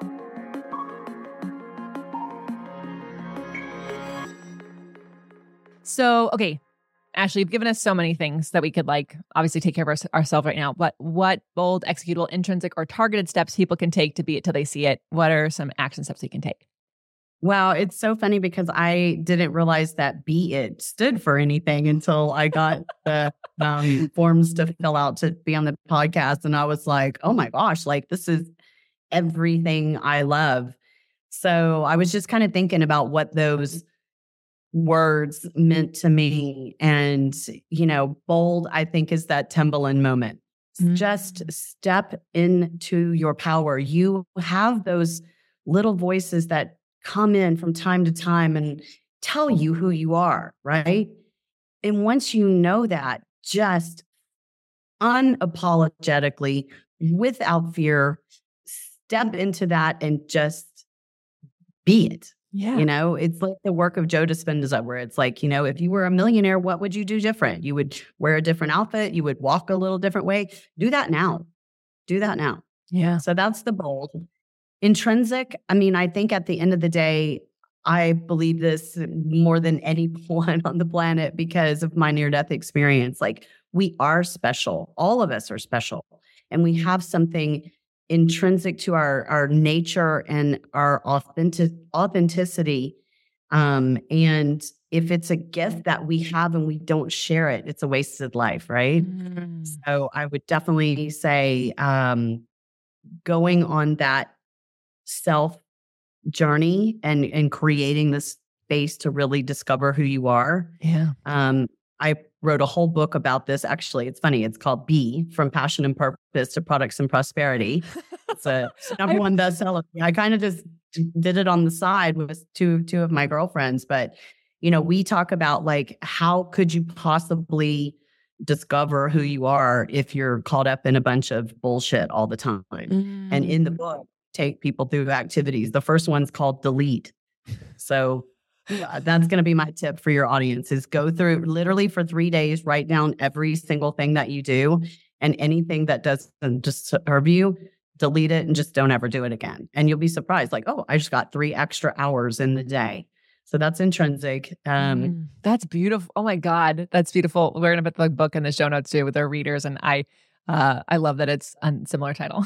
So, okay, Ashley, you've given us so many things that we could obviously take care of ourselves right now. But what bold, executable, intrinsic, or targeted steps people can take to be it till they see it? What are some action steps you can take? Well, it's so funny because I didn't realize that Be It stood for anything until I got the forms to fill out to be on the podcast. And I was like, oh my gosh, this is everything I love. So I was just kind of thinking about what those words meant to me. And, bold, I think, is that Timbaland moment. Mm-hmm. Just step into your power. You have those little voices that come in from time to time and tell you who you are, right? And once you know that, just unapologetically, without fear, step into that and just be it. Yeah. It's like the work of Joe Dispenza, where it's like, if you were a millionaire, what would you do different? You would wear a different outfit. You would walk a little different way. Do that now. Yeah. So that's the bold. Intrinsic. I mean, I think at the end of the day, I believe this more than anyone on the planet because of my near-death experience. We are special. All of us are special. And we have something intrinsic to our nature and our authenticity. And if it's a gift that we have and we don't share it, it's a wasted life, right? Mm. So I would definitely say going on that self journey and creating this space to really discover who you are. Yeah. I wrote a whole book about this. Actually, it's funny. It's called B, From Passion and Purpose to Products and Prosperity. It's a number one bestseller. I kind of just did it on the side with two of my girlfriends. But, we talk about like, how could you possibly discover who you are if you're caught up in a bunch of bullshit all the time? And in the book, take people through activities. The first one's called Delete. So that's going to be my tip for your audience is go through literally for 3 days, write down every single thing that you do, and anything that doesn't just serve you, delete it and just don't ever do it again. And you'll be surprised, like, oh, I just got 3 extra hours in the day. So that's intrinsic. That's beautiful. Oh my God. That's beautiful. We're going to put the book in the show notes too with our readers. And I love that it's a similar title.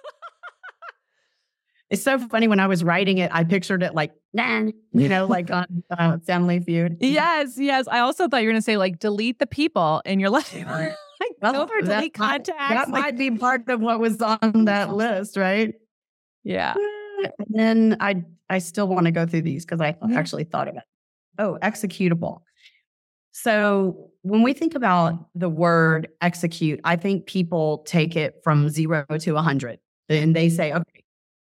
It's so funny. When I was writing it, I pictured it like, like on Family Feud. Yes. I also thought you were going to say like, delete the people in your life. Delete contacts. That might be part of what was on that list, right? Yeah. And then I still want to go through these because I actually thought of it. Oh, executable. So when we think about the word execute, I think people take it from 0 to 100 and they say, okay,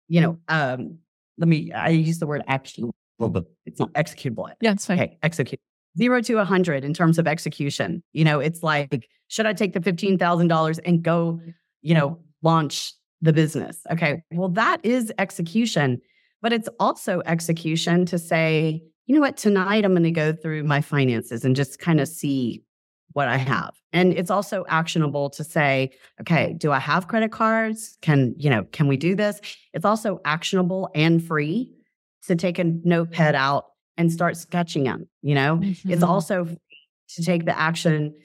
I use the word actionable, but it's not executable. Yeah, it's fine. Okay, execute. 0 to 100 in terms of execution. It's like, should I take the $15,000 and go, launch the business? Okay, well, that is execution, but it's also execution to say, you know what, tonight I'm going to go through my finances and just kind of see what I have. And it's also actionable to say, okay, do I have credit cards? Can we do this? It's also actionable and free to take a notepad out and start sketching them. It's also free to take the action,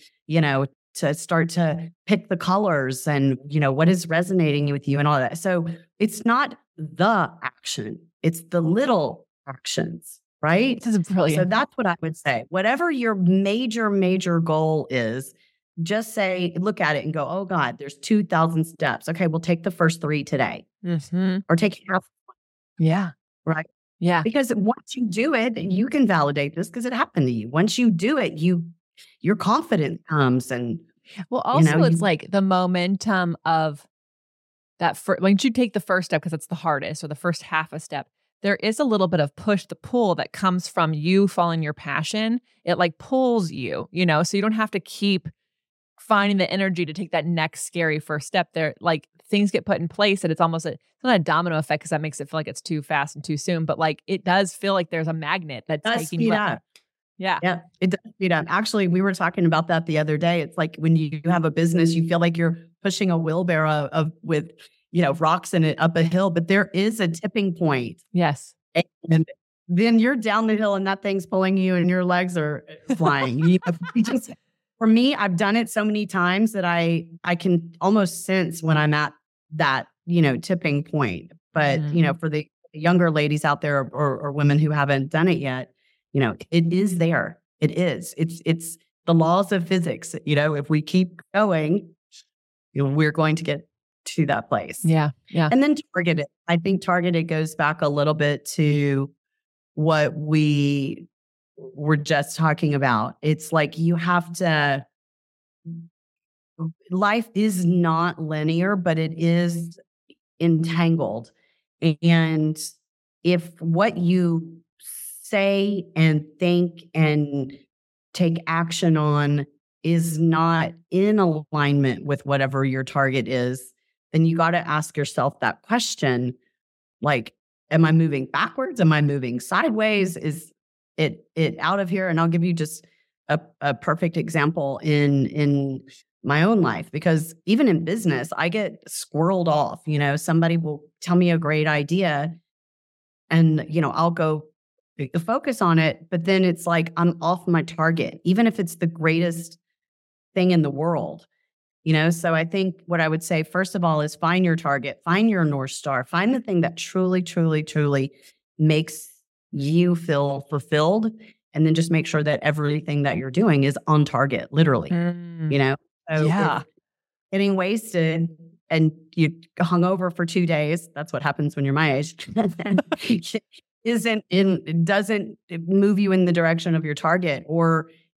to start to pick the colors and, what is resonating with you and all that. So it's not the action, it's the little actions. Right? This is brilliant. So that's what I would say. Whatever your major goal is, just say, look at it and go, oh God, there's 2,000 steps. Okay, we'll take the first 3 today. Or take half. Yeah. Right? Yeah. Because once you do it, you can validate this because it happened to you. Once you do it, your confidence comes and well, also it's like the momentum of that once you take the first step, because it's the hardest, or the first half a step, there is a little bit of push the pull that comes from you following your passion. It like pulls you, so you don't have to keep finding the energy to take that next scary first step. There, like things get put in place and it's almost it's not a domino effect because that makes it feel like it's too fast and too soon, but like it does feel like there's a magnet that's taking you up. Yeah. Yeah. It does speed up. Actually, we were talking about that the other day. It's like when you have a business, you feel like you're pushing a wheelbarrow with rocks in it up a hill, but there is a tipping point. Yes. And then you're down the hill and that thing's pulling you and your legs are flying. For me, I've done it so many times that I can almost sense when I'm at that, tipping point. But, for the younger ladies out there or women who haven't done it yet, it is there. It is. It's the laws of physics. If we keep going, we're going to get to that place. Yeah. Yeah. And then targeted. I think targeted goes back a little bit to what we were just talking about. It's like life is not linear, but it is entangled. And if what you say and think and take action on is not in alignment with whatever your target is, then you got to ask yourself that question, like, am I moving backwards? Am I moving sideways? Is it out of here? And I'll give you just a perfect example in my own life, because even in business, I get squirreled off. Somebody will tell me a great idea and, I'll go focus on it, but then it's like I'm off my target, even if it's the greatest thing in the world. So I think what I would say, first of all, is find your target, find your North Star, find the thing that truly, truly, truly makes you feel fulfilled. And then just make sure that everything that you're doing is on target, literally, So yeah. Getting wasted and you hung over for 2 days, that's what happens when you're my age, doesn't move you in the direction of your target, or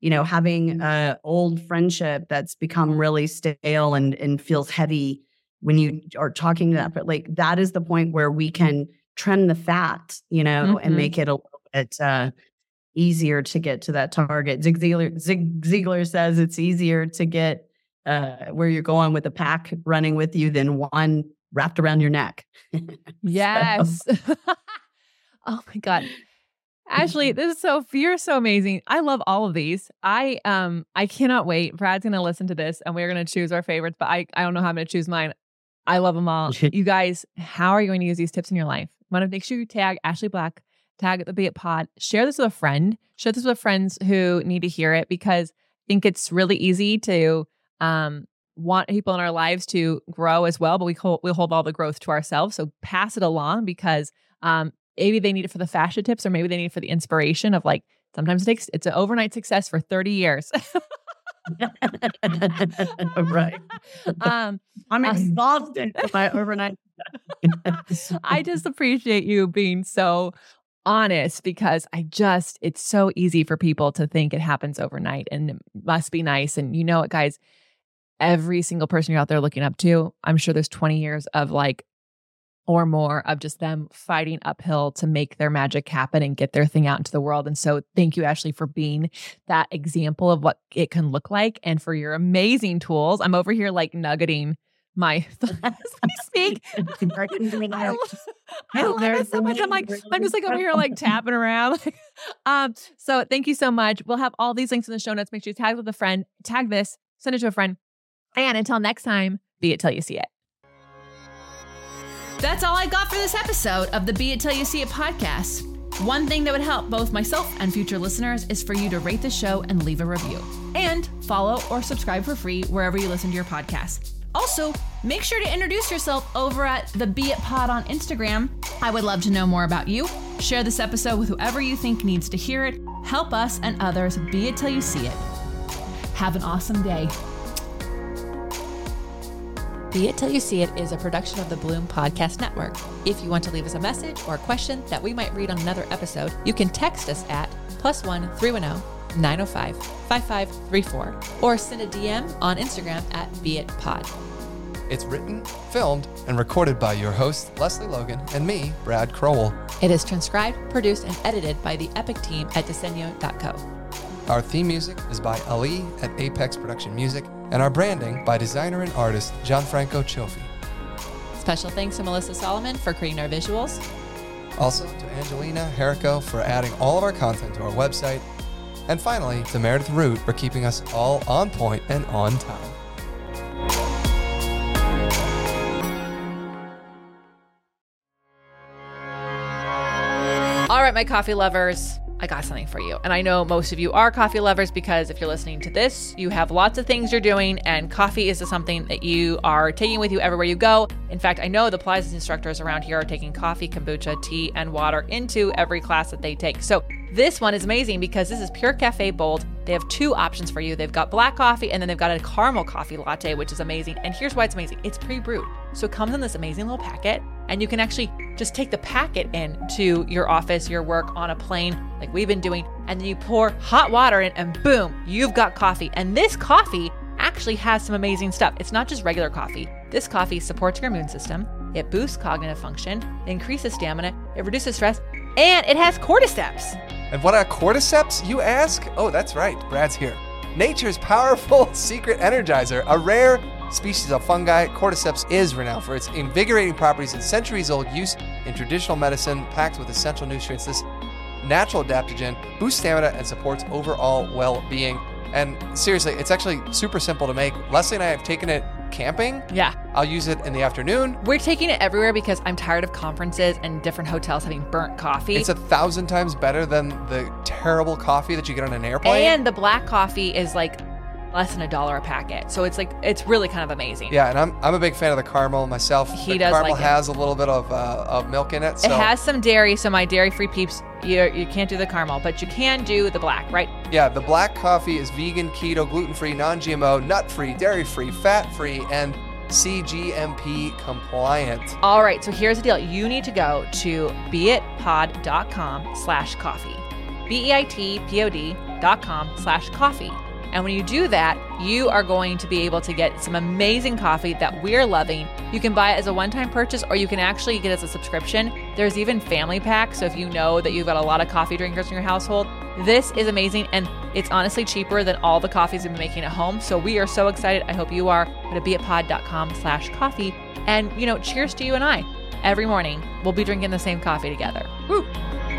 having a old friendship that's become really stale and feels heavy when you are talking to that, but like that is the point where we can trim the fat, and make it a little bit easier to get to that target. Zig Ziglar says it's easier to get where you're going with a pack running with you than one wrapped around your neck. Yes. Oh my God. Ashley, you're so amazing. I love all of these. I cannot wait. Brad's going to listen to this and we're going to choose our favorites, but I don't know how I'm going to choose mine. I love them all. You guys, how are you going to use these tips in your life? Want to make sure you tag Ashley Black, tag the Be It Pod, share this with a friend, share this with friends who need to hear it, because I think it's really easy to want people in our lives to grow as well, but we hold all the growth to ourselves. So pass it along, because maybe they need it for the fascia tips, or maybe they need it for the inspiration of like, sometimes it's an overnight success for 30 years. Right. I'm exhausted from my overnight. I just appreciate you being so honest, because it's so easy for people to think it happens overnight and it must be nice. And you know what, guys, every single person you're out there looking up to, I'm sure there's 20 years of like, or more of just them fighting uphill to make their magic happen and get their thing out into the world. And so thank you, Ashley, for being that example of what it can look like, and for your amazing tools. I'm over here like nuggeting my as I speak. I love it so much. I'm just like over here like tapping around. So thank you so much. We'll have all these links in the show notes. Make sure you tag with a friend, tag this, send it to a friend. And until next time, be it till you see it. That's all I got for this episode of the Be It Till You See It podcast. One thing that would help both myself and future listeners is for you to rate the show and leave a review. And follow or subscribe for free wherever you listen to your podcast. Also, make sure to introduce yourself over at the Be It Pod on Instagram. I would love to know more about you. Share this episode with whoever you think needs to hear it. Help us and others be it till you see it. Have an awesome day. Be It Till You See It is a production of the Bloom Podcast Network. If you want to leave us a message or a question that we might read on another episode, you can text us at +1 310 905 5534 or send a DM on Instagram at BeItPod. It's written, filmed, and recorded by your host, Leslie Logan, and me, Brad Crowell. It is transcribed, produced, and edited by the Epic team at Disenyo.co. Our theme music is by Ali at Apex Production Music, and our branding by designer and artist Gianfranco Cioffi. Special thanks to Melissa Solomon for creating our visuals. Also to Angelina Herrico for adding all of our content to our website. And finally, to Meredith Root for keeping us all on point and on time. All right, my coffee lovers, I got something for you. And I know most of you are coffee lovers, because if you're listening to this, you have lots of things you're doing, and coffee is something that you are taking with you everywhere you go. In fact, I know the Pilates instructors around here are taking coffee, kombucha, tea, and water into every class that they take. So this one is amazing because this is Pure Cafe Bold. They have two options for you. They've got black coffee, and then they've got a caramel coffee latte, which is amazing. And here's why it's amazing. It's pre-brewed. So it comes in this amazing little packet, and you can actually just take the packet in to your office, your work, on a plane like we've been doing, and then you pour hot water in, and boom, you've got coffee. And this coffee actually has some amazing stuff. It's not just regular coffee. This coffee supports your immune system. It boosts cognitive function, it increases stamina, it reduces stress, and it has cordyceps. And what are cordyceps, you ask? Oh, that's right, Brad's here. Nature's powerful secret energizer, a rare species of fungi. Cordyceps is renowned for its invigorating properties and centuries-old use in traditional medicine, packed with essential nutrients. This natural adaptogen boosts stamina and supports overall well-being. And seriously, it's actually super simple to make. Leslie and I have taken it camping. Yeah. I'll use it in the afternoon. We're taking it everywhere because I'm tired of conferences and different hotels having burnt coffee. It's 1,000 times better than the terrible coffee that you get on an airplane. And the black coffee is like less than $1 a packet. So it's really kind of amazing. Yeah, and I'm a big fan of the caramel myself. He the does caramel like it. has a little bit of milk in it. So. It has some dairy, so my dairy-free peeps, you can't do the caramel, but you can do the black, right? Yeah, the black coffee is vegan, keto, gluten-free, non-GMO, nut-free, dairy-free, fat-free, and CGMP compliant. All right, so here's the deal. You need to go to beitpod.com/coffee. BEITPOD.com/coffee. And when you do that, you are going to be able to get some amazing coffee that we're loving. You can buy it as a one-time purchase, or you can actually get it as a subscription. There's even family packs. So if you know that you've got a lot of coffee drinkers in your household, this is amazing. And it's honestly cheaper than all the coffees we've been making at home. So we are so excited. I hope you are. Go to beitpod.com/coffee. And, cheers to you and I. Every morning, we'll be drinking the same coffee together. Woo!